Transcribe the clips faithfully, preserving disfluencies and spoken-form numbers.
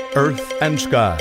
Earth and Sky.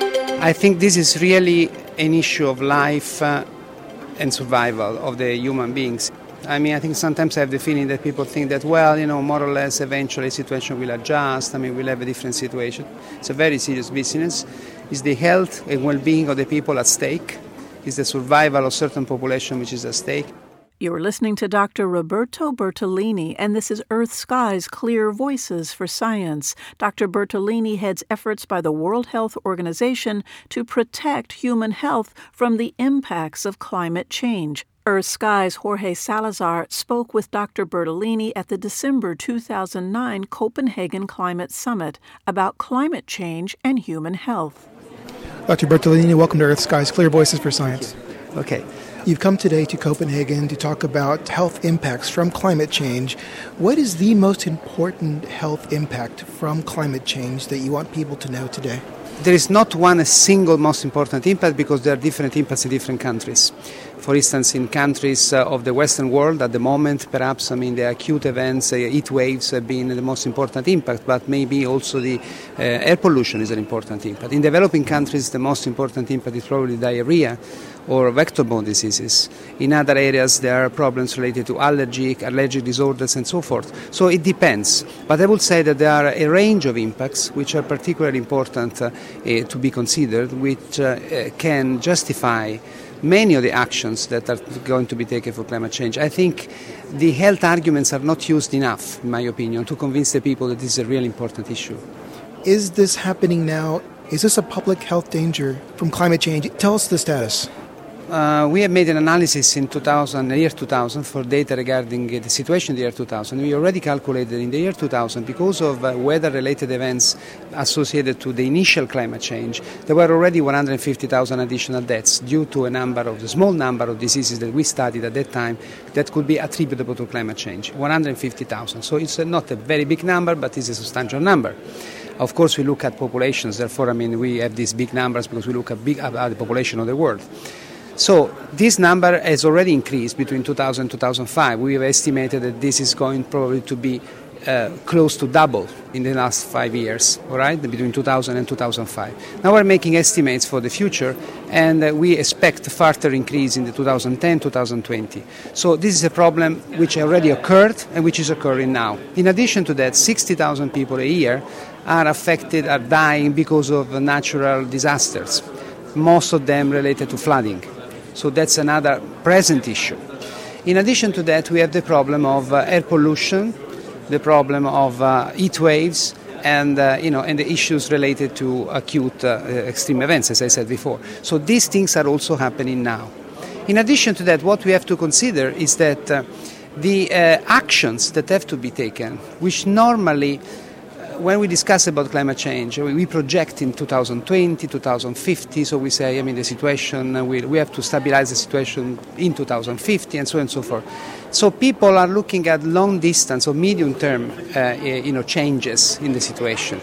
I think this is really an issue of life uh, and survival of the human beings. I mean, I think sometimes I have the feeling that people think that, well, you know, more or less eventually the situation will adjust. I mean, we'll have a different situation. It's a very serious business. It's the health and well-being of the people at stake. It's the survival of certain population which is at stake. You're listening to Doctor Roberto Bertolini, and this is Earth Sky's Clear Voices for Science. Doctor Bertolini heads efforts by the World Health Organization to protect human health from the impacts of climate change. Earth Sky's Jorge Salazar spoke with Doctor Bertolini at the December two thousand nine Copenhagen Climate Summit about climate change and human health. Doctor Bertolini, welcome to Earth Sky's Clear Voices for Science. Okay. You've come today to Copenhagen to talk about health impacts from climate change. What is the most important health impact from climate change that you want people to know today? There is not one single most important impact because there are different impacts in different countries. For instance, in countries uh, of the Western world at the moment, perhaps, I mean, the acute events, uh, heat waves have been the most important impact, but maybe also the uh, air pollution is an important impact. In developing countries, the most important impact is probably diarrhea or vector-borne diseases. In other areas, there are problems related to allergic, allergic disorders and so forth. So it depends. But I would say that there are a range of impacts which are particularly important uh, uh, to be considered, which uh, uh, can justify many of the actions that are going to be taken for climate change. I think the health arguments are not used enough, in my opinion, to convince the people that this is a really important issue. Is this happening now? Is this a public health danger from climate change? Tell us the status. Uh, we have made an analysis in two thousand, the year two thousand for data regarding uh, the situation in the year two thousand. We already calculated in the year two thousand, because of uh, weather-related events associated to the initial climate change, there were already one hundred fifty thousand additional deaths due to a number of the small number of diseases that we studied at that time that could be attributable to climate change. one hundred fifty thousand. So it's uh, not a very big number, but it's a substantial number. Of course, we look at populations. Therefore, I mean, we have these big numbers because we look at, big, at the population of the world. So this number has already increased between two thousand and two thousand five. We have estimated that this is going probably to be uh, close to double in the last five years, all right, between two thousand and two thousand five. Now we're making estimates for the future, and uh, we expect a further increase in the two thousand ten to two thousand twenty. So this is a problem which already occurred and which is occurring now. In addition to that, sixty thousand people a year are affected, are dying because of natural disasters, most of them related to flooding. So that's another present issue. In addition to that, we have the problem of uh, air pollution, the problem of uh, heat waves, and uh, you know, and the issues related to acute uh, extreme events, as I said before. So these things are also happening now. In addition to that, what we have to consider is that uh, the uh, actions that have to be taken, which normally, when we discuss about climate change, we project in two thousand twenty, two thousand fifty, so we say, I mean, the situation, we, we have to stabilize the situation in two thousand fifty, and so on and so forth. So people are looking at long distance or medium term uh, you know, changes in the situation.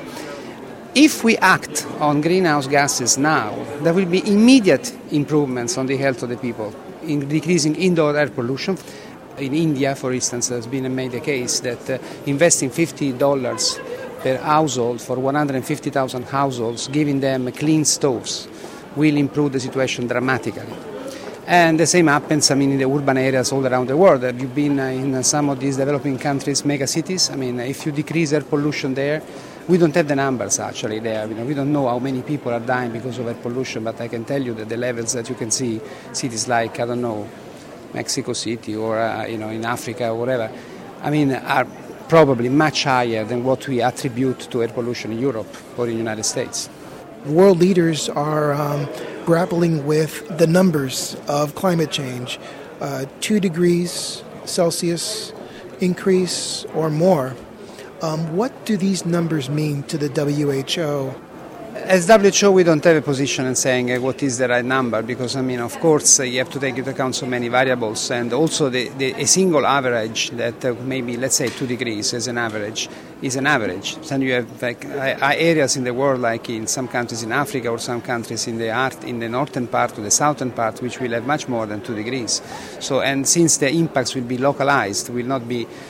If we act on greenhouse gases now, there will be immediate improvements on the health of the people, in decreasing indoor air pollution. In India, for instance, there's been made a case that uh, investing fifty dollars per household for one hundred fifty thousand households, giving them clean stoves, will improve the situation dramatically. And the same happens, I mean, in the urban areas all around the world. Have you been uh, in some of these developing countries, mega cities? I mean, if you decrease air pollution there, we don't have the numbers actually there. You know, we don't know how many people are dying because of air pollution, but I can tell you that the levels that you can see, cities like, I don't know, Mexico City or, uh, you know, in Africa or whatever, I mean, are probably much higher than what we attribute to air pollution in Europe or in the United States. World leaders are um, grappling with the numbers of climate change. Uh, two degrees Celsius increase or more. Um, what do these numbers mean to the W H O? As W H O, we don't have a position in saying uh, what is the right number, because, I mean, of course, uh, you have to take into account so many variables, and also the, the, a single average that uh, maybe, let's say, two degrees as an average is an average. Then you have like uh, areas in the world, like in some countries in Africa or some countries in the art, in the northern part or the southern part, which will have much more than two degrees. So, and since the impacts will be localized, will not be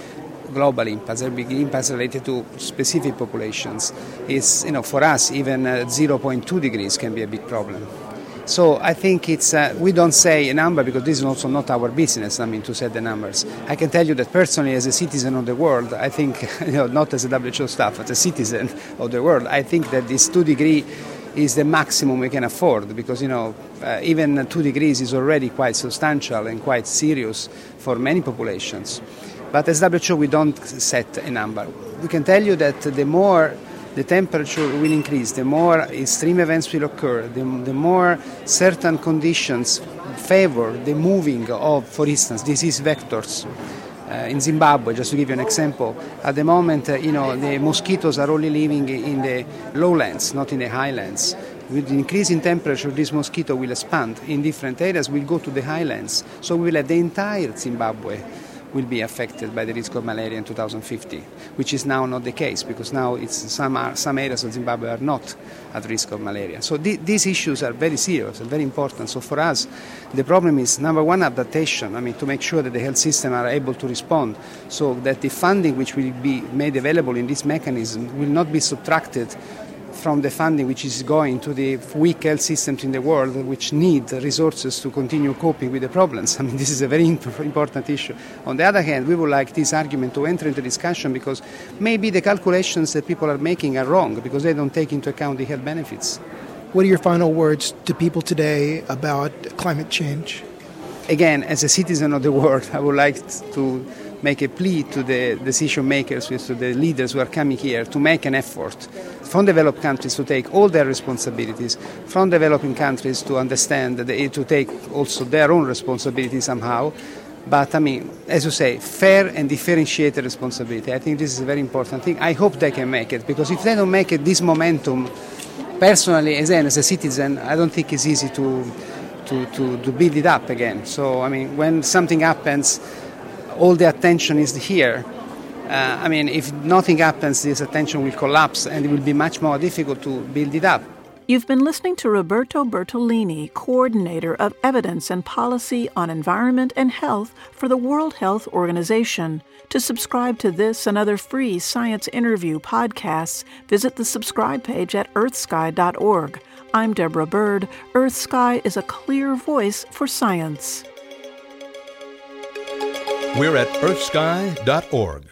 global impacts, there will be impacts related to specific populations. It's, you know, for us, even uh, zero point two degrees can be a big problem. So I think it's, uh, we don't say a number because this is also not our business, I mean, to set the numbers. I can tell you that personally, as a citizen of the world, I think, you know, not as a W H O staff, as a citizen of the world, I think that this two degree is the maximum we can afford because, you know, uh, even two degrees is already quite substantial and quite serious for many populations. But as W H O, we don't set a number. We can tell you that the more the temperature will increase, the more extreme events will occur, the, the more certain conditions favor the moving of, for instance, disease vectors. Uh, in Zimbabwe, just to give you an example, at the moment, uh, you know, the mosquitoes are only living in the lowlands, not in the highlands. With the increase in temperature, this mosquito will expand in different areas, will go to the highlands. So we will have the entire Zimbabwe will be affected by the risk of malaria in two thousand fifty, which is now not the case because now it's some are, some areas of Zimbabwe are not at risk of malaria. So th- these issues are very serious and very important. So for us, the problem is, number one, adaptation. I mean, to make sure that the health system are able to respond so that the funding which will be made available in this mechanism will not be subtracted from the funding which is going to the weak health systems in the world which need resources to continue coping with the problems. I mean, this is a very important issue. On the other hand, we would like this argument to enter into discussion because maybe the calculations that people are making are wrong because they don't take into account the health benefits. What are your final words to people today about climate change? Again, as a citizen of the world, I would like to make a plea to the decision makers, to the leaders who are coming here, to make an effort from developed countries to take all their responsibilities, from developing countries to understand, that they, to take also their own responsibility somehow. But, I mean, as you say, fair and differentiated responsibility. I think this is a very important thing. I hope they can make it, because if they don't make it, this momentum, personally, as, as a citizen, I don't think it's easy to, to, to, to build it up again. So, I mean, when something happens, all the attention is here. Uh, I mean, if nothing happens, this attention will collapse and it will be much more difficult to build it up. You've been listening to Roberto Bertolini, Coordinator of Evidence and Policy on Environment and Health for the World Health Organization. To subscribe to this and other free science interview podcasts, visit the subscribe page at earth sky dot org. I'm Deborah Bird. Earth Sky is a clear voice for science. We're at earth sky dot org.